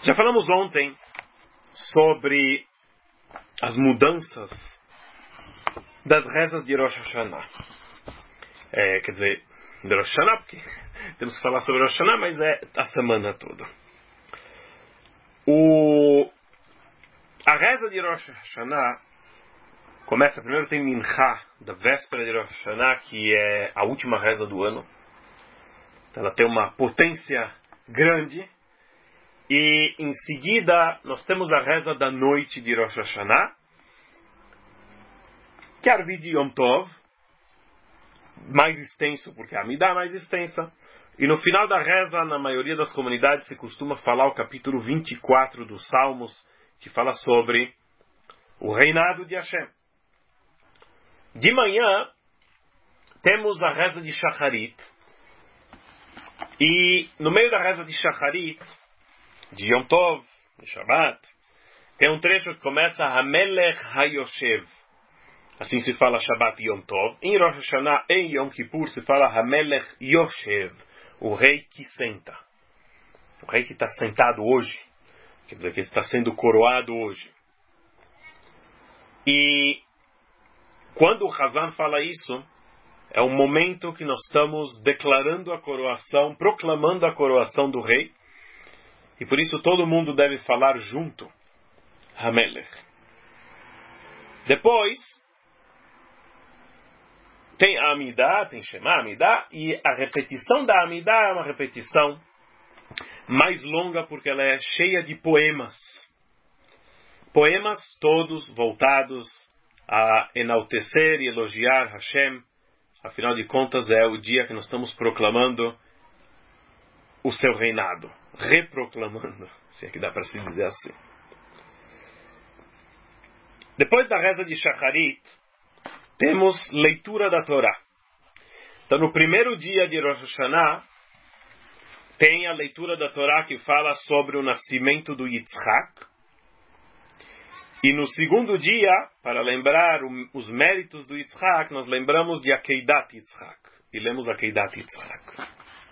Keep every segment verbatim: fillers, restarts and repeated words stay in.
Já falamos ontem sobre as mudanças das rezas de Rosh Hashanah. É, quer dizer, de Rosh Hashanah, porque temos que falar sobre Rosh Hashanah, mas é a semana toda. O, a reza de Rosh Hashanah começa, primeiro tem Minchá, da véspera de Rosh Hashanah, que é a última reza do ano. Então ela tem uma potência grande. E em seguida nós temos a reza da noite de Rosh Hashanah, que é a Arvit de Yom Tov, mais extenso, porque a Amidah é mais extensa. E no final da reza, na maioria das comunidades, se costuma falar o capítulo vinte e quatro dos Salmos, que fala sobre o reinado de Hashem. De manhã, temos a reza de Shacharit. E no meio da reza de Shacharit, de Yom Tov, de Shabbat, tem um trecho que começa Hamelech Hayoshev. Assim se fala Shabbat e Yom Tov. Em Rosh Hashanah e em Yom Kippur se fala Hamelech Yoshev, o rei que senta. O rei que está sentado hoje. Quer dizer, que está sendo coroado hoje. E quando o Hazan fala isso, é um momento que nós estamos declarando a coroação, proclamando a coroação do rei. E por isso todo mundo deve falar junto. Hamelech. Depois, tem a Amidah, tem Shema Amidah, e a repetição da Amidah é uma repetição mais longa porque ela é cheia de poemas. Poemas todos voltados a enaltecer e elogiar Hashem. Afinal de contas é o dia que nós estamos proclamando o seu reinado. Reproclamando, se é que dá para se dizer assim. Depois da reza de Shacharit, temos leitura da Torá. Então, no primeiro dia de Rosh Hashanah, tem a leitura da Torá que fala sobre o nascimento do Yitzhak. E no segundo dia, para lembrar o, os méritos do Yitzhak, nós lembramos de Akeidat Yitzhak. E lemos Akeidat Yitzhak.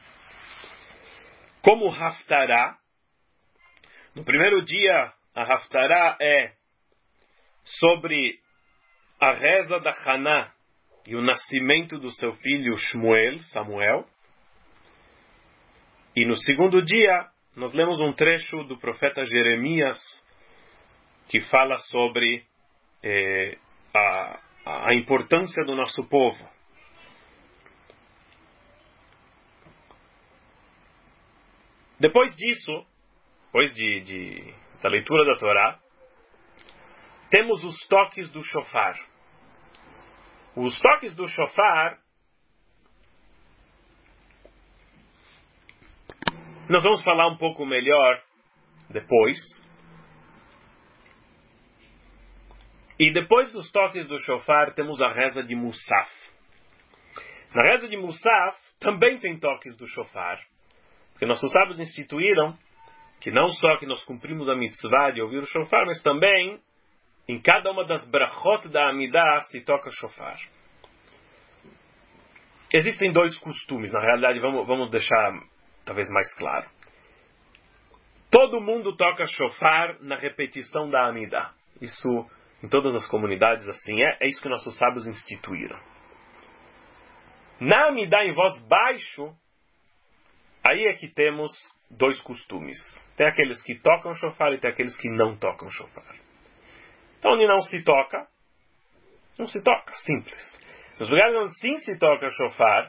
Como Haftarah, no primeiro dia, a Haftarah é sobre a reza da Haná e o nascimento do seu filho Shmuel, Samuel. E no segundo dia, nós lemos um trecho do profeta Jeremias que fala sobre eh, a, a importância do nosso povo. Depois disso, depois de, de, da leitura da Torá, temos os toques do shofar. Os toques do shofar, nós vamos falar um pouco melhor depois. E depois dos toques do shofar, temos a reza de Musaf. Na reza de Musaf, também tem toques do shofar. Porque nossos sábios instituíram que não só que nós cumprimos a mitzvah de ouvir o shofar, mas também em cada uma das brachot da Amidah se toca shofar. Existem dois costumes, na realidade, vamos, vamos deixar talvez mais claro. Todo mundo toca shofar na repetição da Amidah. Isso, em todas as comunidades, assim é. É isso que nossos sábios instituíram. Na Amidah em voz baixo, aí é que temos dois costumes. Tem aqueles que tocam shofar e tem aqueles que não tocam shofar. Então, onde não se toca, não se toca, simples. Nos lugares onde sim se toca shofar,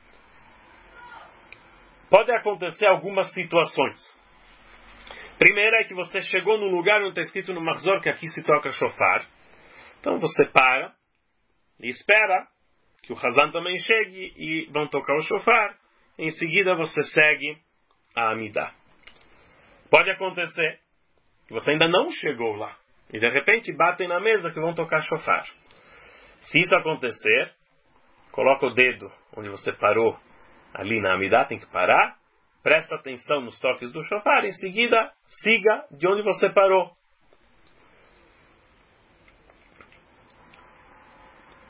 pode acontecer algumas situações. Primeira é que você chegou num lugar onde está escrito no Mahzor que aqui se toca shofar. Então você para e espera que o Hazan também chegue e vão tocar o shofar. Em seguida você segue a Amidah. Pode acontecer que você ainda não chegou lá. E de repente batem na mesa que vão tocar shofar. Se isso acontecer, coloca o dedo onde você parou ali na Amidah, tem que parar. Presta atenção nos toques do shofar. Em seguida, siga de onde você parou.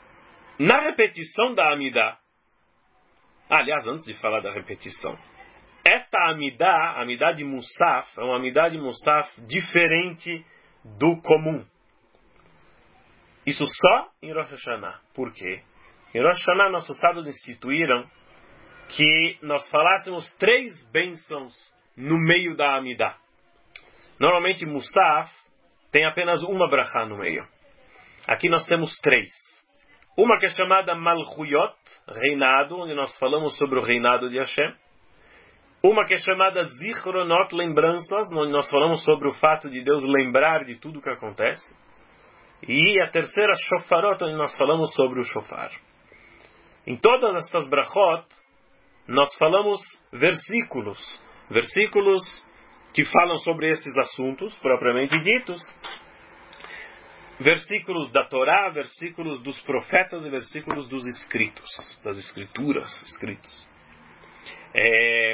Na repetição da Amidah, aliás, antes de falar da repetição, Esta Amidah, a Amidah de Musaf, é uma Amidah de Musaf diferente do comum. Isso só em Rosh Hashanah. Por quê? Em Rosh Hashanah nossos sábios instituíram que nós falássemos três bênçãos no meio da Amidah. Normalmente Musaf tem apenas uma brachá no meio. Aqui nós temos três. Uma que é chamada Malchuyot, reinado, onde nós falamos sobre o reinado de Hashem. Uma que é chamada Zichronot, lembranças, onde nós falamos sobre o fato de Deus lembrar de tudo o que acontece. E a terceira, Shofarot, onde nós falamos sobre o Shofar. Em todas estas brachot, nós falamos versículos. Versículos que falam sobre esses assuntos, propriamente ditos. Versículos da Torá, versículos dos profetas e versículos dos escritos, das escrituras, escritos. É...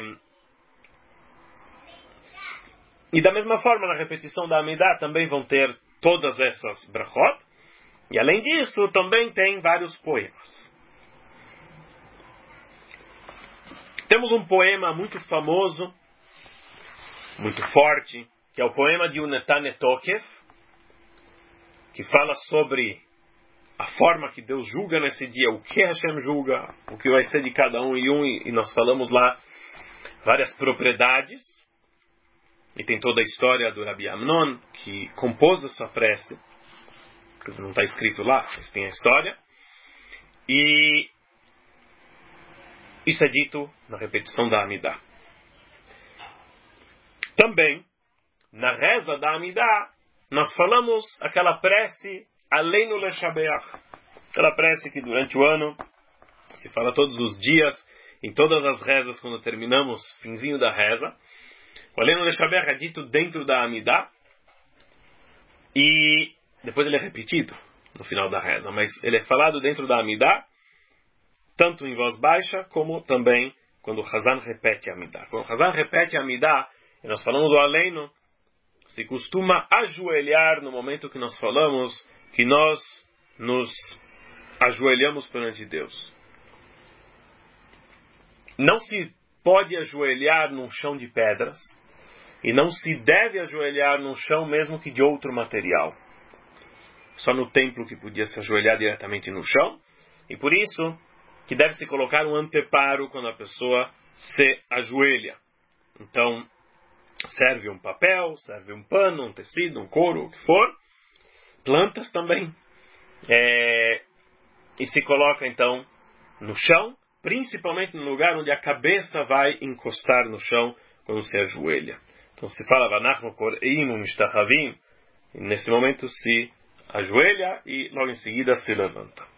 E da mesma forma, na repetição da Amidah, também vão ter todas essas brachot. E além disso, também tem vários poemas. Temos um poema muito famoso, muito forte, que é o poema de Yonatan Tokef, que fala sobre a forma que Deus julga nesse dia, o que Hashem julga, o que vai ser de cada um e um, e nós falamos lá várias propriedades, e tem toda a história do Rabi Amnon, que compôs essa prece, que não está escrito lá, mas tem a história, e isso é dito na repetição da Amidah. Também, na reza da Amidah, nós falamos aquela prece Aleinu Leshabeach. Aquela prece que durante o ano se fala todos os dias, em todas as rezas, quando terminamos, finzinho da reza. O Aleinu Leshabeach é dito dentro da Amidah e depois ele é repetido no final da reza, mas ele é falado dentro da Amidah, tanto em voz baixa, como também quando o Hazan repete a Amidah. Quando o Hazan repete a Amidah, e nós falamos do Aleinu, se costuma ajoelhar no momento que nós falamos que nós nos ajoelhamos perante Deus. Não se pode ajoelhar num chão de pedras e não se deve ajoelhar num chão mesmo que de outro material. Só no templo que podia se ajoelhar diretamente no chão, e por isso que deve se colocar um anteparo quando a pessoa se ajoelha. Então, serve um papel, serve um pano, um tecido, um couro, o que for. Plantas também. É, e se coloca então no chão, principalmente no lugar onde a cabeça vai encostar no chão quando se ajoelha. Então se fala Vanachnu Koreinu Mishtachavim, e nesse momento se ajoelha e logo em seguida se levanta.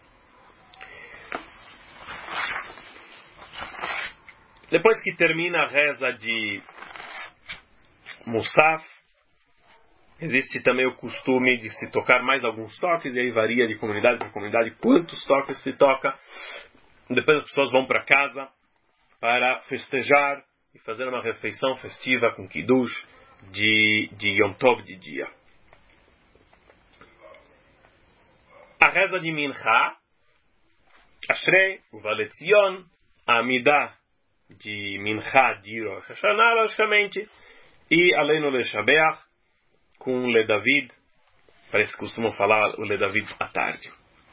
Depois que termina a reza de Musaf, existe também o costume de se tocar mais alguns toques, e aí varia de comunidade para comunidade quantos toques se toca. Depois as pessoas vão para casa para festejar e fazer uma refeição festiva com kiddush de, de Yom Tov de dia. A reza de Mincha, Ashrei, Uvaletzion, a Amidah de Mincha de Rosh Hashanah, logicamente, e Aleinu Leshabeach com Le David, parece que costumam falar o Le David à tarde.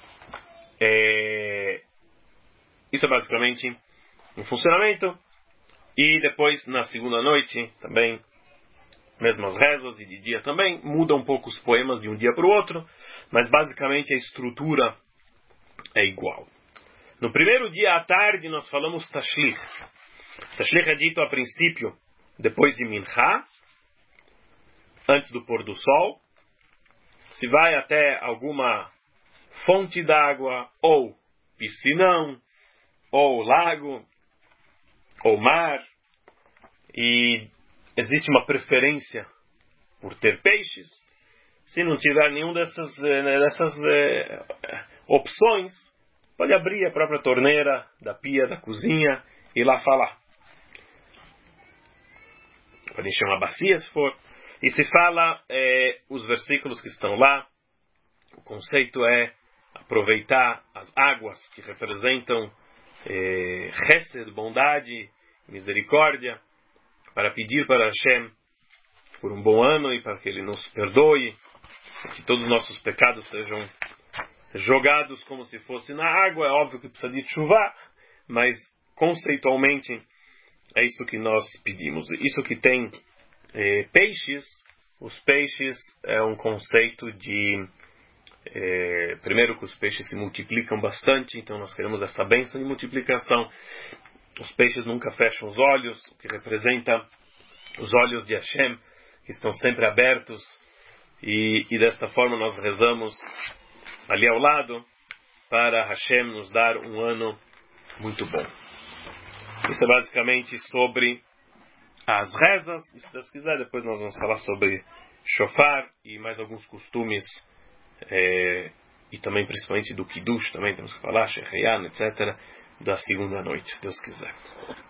É... Isso é basicamente um funcionamento. E depois, na segunda noite, também, mesmas rezas, e de dia também, muda um pouco os poemas de um dia para o outro, mas basicamente a estrutura é igual. No primeiro dia à tarde, nós falamos Tashlich. Tashlich é dito a princípio, depois de Mincha, antes do pôr do sol. Se vai até alguma fonte d'água, ou piscinão, ou lago, ou mar, e existe uma preferência por ter peixes. Se não tiver nenhum dessas, dessas eh, opções, pode abrir a própria torneira da pia, da cozinha, e lá falar. Pode encher uma bacia se for. E se fala eh, os versículos que estão lá. O conceito é aproveitar as águas que representam eh, Chesed, bondade, misericórdia, para pedir para Hashem por um bom ano e para que Ele nos perdoe, que todos os nossos pecados sejam jogados como se fosse na água. É óbvio que precisa de chuva, mas conceitualmente é isso que nós pedimos. Isso que tem eh, peixes, os peixes é um conceito de eh, primeiro que os peixes se multiplicam bastante, então nós queremos essa bênção de multiplicação. Os peixes nunca fecham os olhos, o que representa os olhos de Hashem, que estão sempre abertos, e, e desta forma nós rezamos ali ao lado para Hashem nos dar um ano muito bom. Isso é basicamente sobre as rezas, e se Deus quiser depois nós vamos falar sobre shofar e mais alguns costumes, é, e também principalmente do Kiddush, também temos que falar, Shecheyan, etcétera, da segunda noite, se Deus quiser.